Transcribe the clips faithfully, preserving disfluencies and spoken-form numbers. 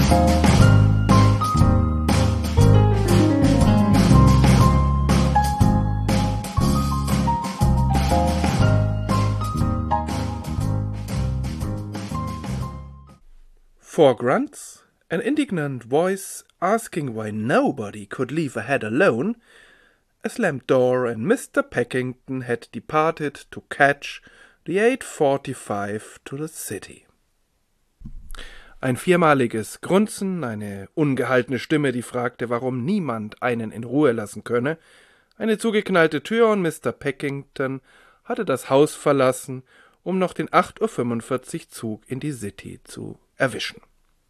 Four grunts, an indignant voice asking why nobody could leave a head alone, a slammed door, and Mister Packington had departed to catch the eight forty-five to the city. Ein viermaliges Grunzen, eine ungehaltene Stimme, die fragte, warum niemand einen in Ruhe lassen könne, eine zugeknallte Tür und Mister Packington hatte das Haus verlassen, um noch den acht Uhr fünfundvierzig Zug in die City zu erwischen.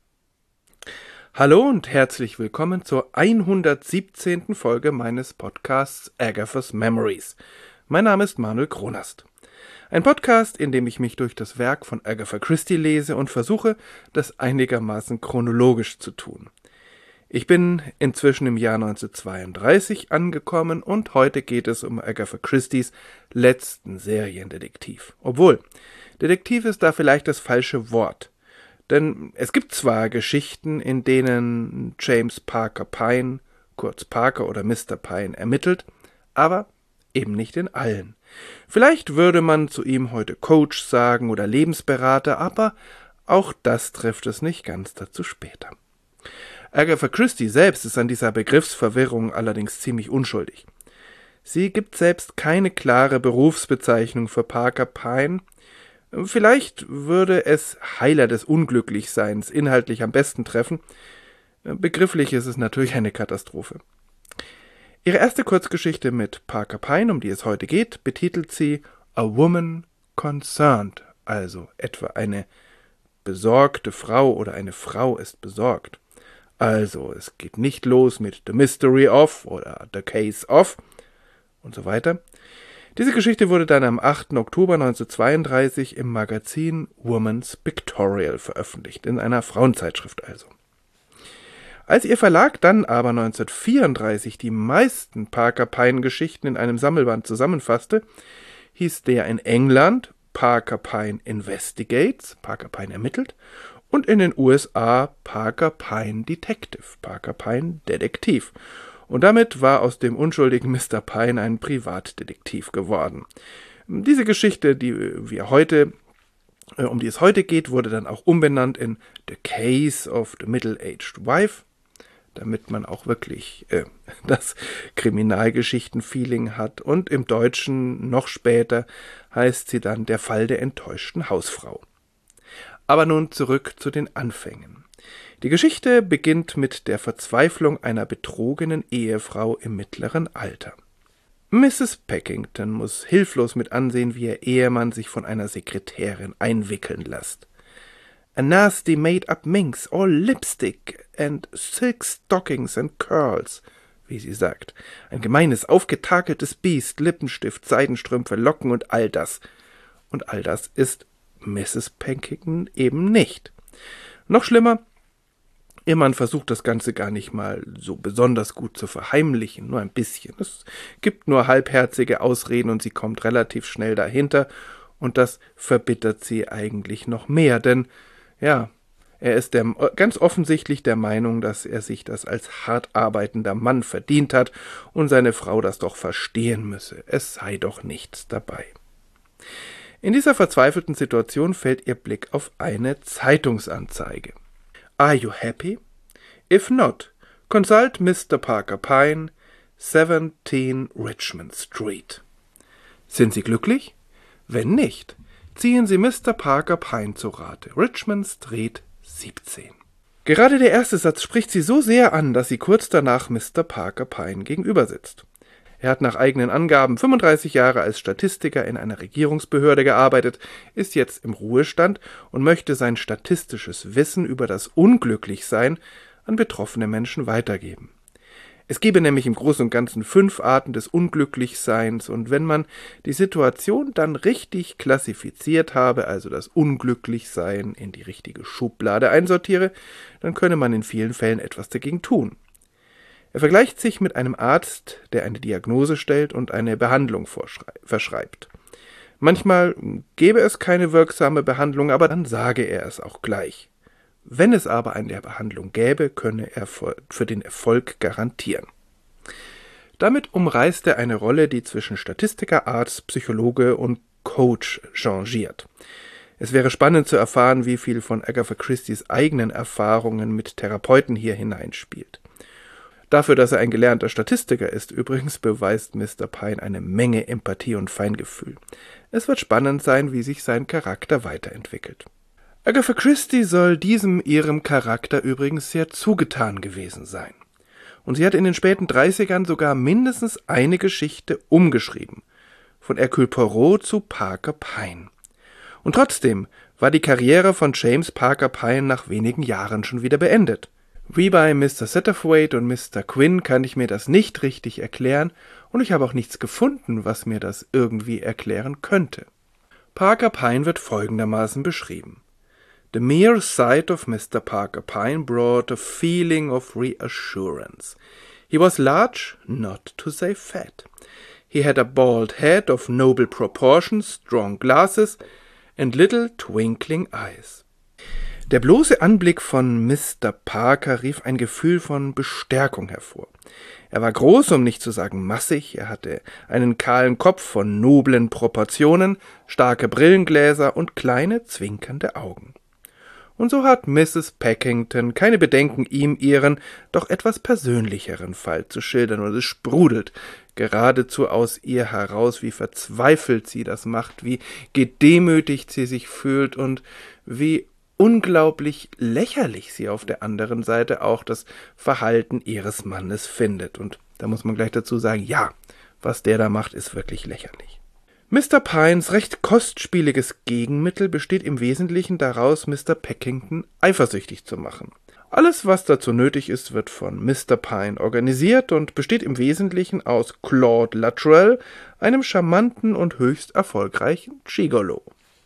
Hallo und herzlich willkommen zur hundertsiebzehnten Folge meines Podcasts Agatha's Memories. Mein Name ist Manuel Kronast. Ein Podcast, in dem ich mich durch das Werk von Agatha Christie lese und versuche, das einigermaßen chronologisch zu tun. Ich bin inzwischen im Jahr neunzehnhundertzweiunddreißig angekommen und heute geht es um Agatha Christies letzten Seriendetektiv. Obwohl, Detektiv ist da vielleicht das falsche Wort. Denn es gibt zwar Geschichten, in denen James Parker Pyne, kurz Parker oder Mister Pyne, ermittelt, aber eben nicht in allen. Vielleicht würde man zu ihm heute Coach sagen oder Lebensberater, aber auch das trifft es nicht ganz, dazu später. Agatha Christie selbst ist an dieser Begriffsverwirrung allerdings ziemlich unschuldig. Sie gibt selbst keine klare Berufsbezeichnung für Parker Pyne. Vielleicht würde es Heiler des Unglücklichseins inhaltlich am besten treffen. Begrifflich ist es natürlich eine Katastrophe. Ihre erste Kurzgeschichte mit Parker Pyne, um die es heute geht, betitelt sie A Woman Concerned, also etwa eine besorgte Frau oder eine Frau ist besorgt. Also es geht nicht los mit The Mystery of oder The Case of und so weiter. Diese Geschichte wurde dann am achten Oktober neunzehnhundertzweiunddreißig im Magazin Woman's Pictorial veröffentlicht, in einer Frauenzeitschrift also. Als ihr Verlag dann aber neunzehnhundertvierunddreißig die meisten Parker Pyne-Geschichten in einem Sammelband zusammenfasste, hieß der in England Parker Pyne Investigates, Parker Pyne ermittelt, und in den U S A Parker Pyne Detective, Parker Pyne Detektiv. Und damit war aus dem unschuldigen Mister Pyne ein Privatdetektiv geworden. Diese Geschichte, die wir heute, äh, um die es heute geht, wurde dann auch umbenannt in The Case of the Middle-Aged Wife, damit man auch wirklich äh, das Kriminalgeschichten-Feeling hat. Und im Deutschen noch später heißt sie dann Der Fall der enttäuschten Hausfrau. Aber nun zurück zu den Anfängen. Die Geschichte beginnt mit der Verzweiflung einer betrogenen Ehefrau im mittleren Alter. Misses Packington muss hilflos mit ansehen, wie ihr Ehemann sich von einer Sekretärin einwickeln lässt. A nasty made-up minx, all lipstick and silk stockings and curls, wie sie sagt. Ein gemeines, aufgetakeltes Biest, Lippenstift, Seidenstrümpfe, Locken und all das. Und all das ist Misses Packington eben nicht. Noch schlimmer, ihr Mann versucht das Ganze gar nicht mal so besonders gut zu verheimlichen, nur ein bisschen. Es gibt nur halbherzige Ausreden und sie kommt relativ schnell dahinter und das verbittert sie eigentlich noch mehr, denn, ja, er ist der, ganz offensichtlich der Meinung, dass er sich das als hart arbeitender Mann verdient hat und seine Frau das doch verstehen müsse. Es sei doch nichts dabei. In dieser verzweifelten Situation fällt ihr Blick auf eine Zeitungsanzeige. Are you happy? If not, consult Mister Parker Pyne, seventeen Richmond Street. Sind Sie glücklich? Wenn nicht, ziehen Sie Mister Parker Pyne zu Rate. Richmond Street siebzehn. Gerade der erste Satz spricht sie so sehr an, dass sie kurz danach Mister Parker Pyne gegenüber sitzt. Er hat nach eigenen Angaben fünfunddreißig Jahre als Statistiker in einer Regierungsbehörde gearbeitet, ist jetzt im Ruhestand und möchte sein statistisches Wissen über das Unglücklichsein an betroffene Menschen weitergeben. Es gebe nämlich im Großen und Ganzen fünf Arten des Unglücklichseins und wenn man die Situation dann richtig klassifiziert habe, also das Unglücklichsein in die richtige Schublade einsortiere, dann könne man in vielen Fällen etwas dagegen tun. Er vergleicht sich mit einem Arzt, der eine Diagnose stellt und eine Behandlung verschreibt. Manchmal gäbe es keine wirksame Behandlung, aber dann sage er es auch gleich. Wenn es aber eine Behandlung gäbe, könne er für den Erfolg garantieren. Damit umreißt er eine Rolle, die zwischen Statistiker, Arzt, Psychologe und Coach changiert. Es wäre spannend zu erfahren, wie viel von Agatha Christies eigenen Erfahrungen mit Therapeuten hier hineinspielt. Dafür, dass er ein gelernter Statistiker ist, übrigens beweist Mister Pine eine Menge Empathie und Feingefühl. Es wird spannend sein, wie sich sein Charakter weiterentwickelt. Agatha Christie soll diesem ihrem Charakter übrigens sehr zugetan gewesen sein. Und sie hat in den späten dreißigern sogar mindestens eine Geschichte umgeschrieben. Von Hercule Poirot zu Parker Pyne. Und trotzdem war die Karriere von James Parker Pyne nach wenigen Jahren schon wieder beendet. Wie bei Mister Satterthwaite und Mister Quinn kann ich mir das nicht richtig erklären und ich habe auch nichts gefunden, was mir das irgendwie erklären könnte. Parker Pyne wird folgendermaßen beschrieben. The mere sight of Mister Parker Pyne brought a feeling of reassurance. He was large, not to say fat. He had a bald head of noble proportions, strong glasses and little twinkling eyes. Der bloße Anblick von Mister Parker rief ein Gefühl von Bestärkung hervor. Er war groß, um nicht zu sagen massig, er hatte einen kahlen Kopf von noblen Proportionen, starke Brillengläser und kleine, zwinkernde Augen. Und so hat Misses Packington keine Bedenken, ihm ihren doch etwas persönlicheren Fall zu schildern, und es sprudelt geradezu aus ihr heraus, wie verzweifelt sie das macht, wie gedemütigt sie sich fühlt und wie unglaublich lächerlich sie auf der anderen Seite auch das Verhalten ihres Mannes findet. Und da muss man gleich dazu sagen, ja, was der da macht, ist wirklich lächerlich. Mister Pines recht kostspieliges Gegenmittel besteht im Wesentlichen daraus, Mister Packington eifersüchtig zu machen. Alles, was dazu nötig ist, wird von Mister Pine organisiert und besteht im Wesentlichen aus Claude Luttrell, einem charmanten und höchst erfolgreichen Gigolo.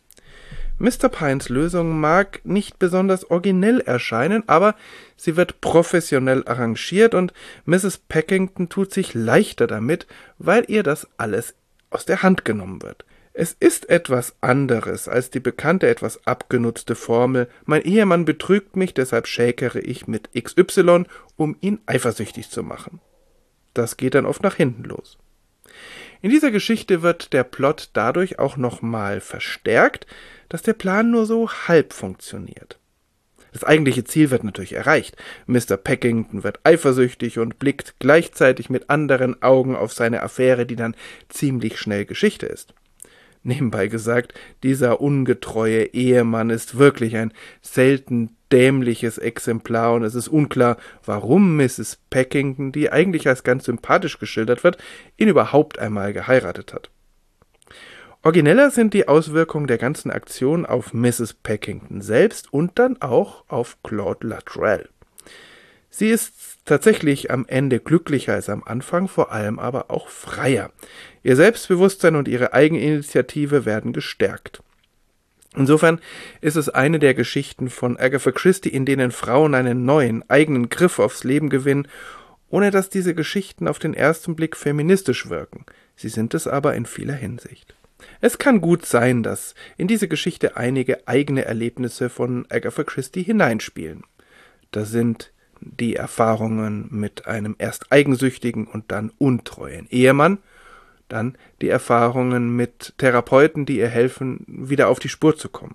Mister Pines Lösung mag nicht besonders originell erscheinen, aber sie wird professionell arrangiert und Misses Packington tut sich leichter damit, weil ihr das alles aus der Hand genommen wird. Es ist etwas anderes als die bekannte, etwas abgenutzte Formel, mein Ehemann betrügt mich, deshalb schäkere ich mit X Y, um ihn eifersüchtig zu machen. Das geht dann oft nach hinten los. In dieser Geschichte wird der Plot dadurch auch nochmal verstärkt, dass der Plan nur so halb funktioniert. Das eigentliche Ziel wird natürlich erreicht. Mister Packington wird eifersüchtig und blickt gleichzeitig mit anderen Augen auf seine Affäre, die dann ziemlich schnell Geschichte ist. Nebenbei gesagt, dieser ungetreue Ehemann ist wirklich ein selten dämliches Exemplar und es ist unklar, warum Misses Packington, die eigentlich als ganz sympathisch geschildert wird, ihn überhaupt einmal geheiratet hat. Origineller sind die Auswirkungen der ganzen Aktion auf Misses Packington selbst und dann auch auf Claude Luttrell. Sie ist tatsächlich am Ende glücklicher als am Anfang, vor allem aber auch freier. Ihr Selbstbewusstsein und ihre Eigeninitiative werden gestärkt. Insofern ist es eine der Geschichten von Agatha Christie, in denen Frauen einen neuen, eigenen Griff aufs Leben gewinnen, ohne dass diese Geschichten auf den ersten Blick feministisch wirken. Sie sind es aber in vieler Hinsicht. Es kann gut sein, dass in diese Geschichte einige eigene Erlebnisse von Agatha Christie hineinspielen. Da sind die Erfahrungen mit einem erst eigensüchtigen und dann untreuen Ehemann, dann die Erfahrungen mit Therapeuten, die ihr helfen, wieder auf die Spur zu kommen.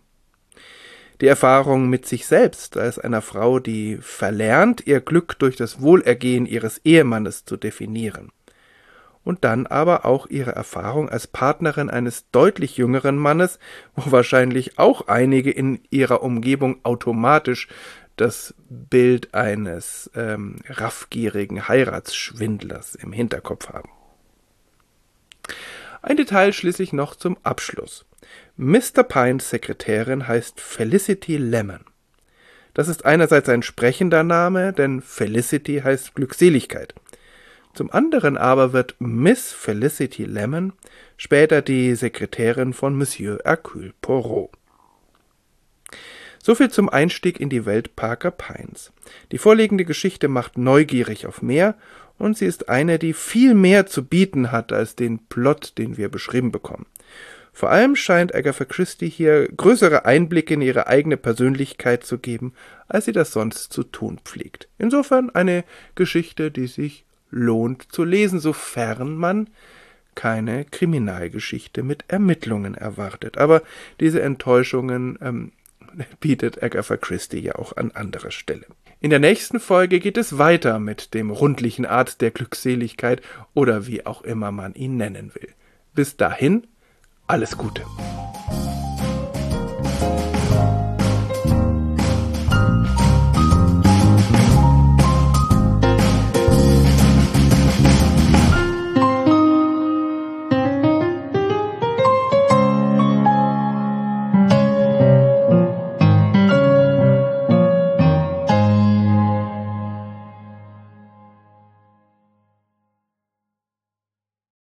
Die Erfahrung mit sich selbst als einer Frau, die verlernt, ihr Glück durch das Wohlergehen ihres Ehemannes zu definieren. Und dann aber auch ihre Erfahrung als Partnerin eines deutlich jüngeren Mannes, wo wahrscheinlich auch einige in ihrer Umgebung automatisch das Bild eines ähm, raffgierigen Heiratsschwindlers im Hinterkopf haben. Ein Detail schließlich noch zum Abschluss. Mister Pines Sekretärin heißt Felicity Lemon. Das ist einerseits ein sprechender Name, denn Felicity heißt Glückseligkeit. Zum anderen aber wird Miss Felicity Lemon später die Sekretärin von Monsieur Hercule Poirot. Soviel zum Einstieg in die Welt Parker Pynes. Die vorliegende Geschichte macht neugierig auf mehr und sie ist eine, die viel mehr zu bieten hat als den Plot, den wir beschrieben bekommen. Vor allem scheint Agatha Christie hier größere Einblicke in ihre eigene Persönlichkeit zu geben, als sie das sonst zu tun pflegt. Insofern eine Geschichte, die sich lohnt zu lesen, sofern man keine Kriminalgeschichte mit Ermittlungen erwartet. Aber diese Enttäuschungen ähm, bietet Agatha Christie ja auch an anderer Stelle. In der nächsten Folge geht es weiter mit dem rundlichen Arzt der Glückseligkeit oder wie auch immer man ihn nennen will. Bis dahin, alles Gute.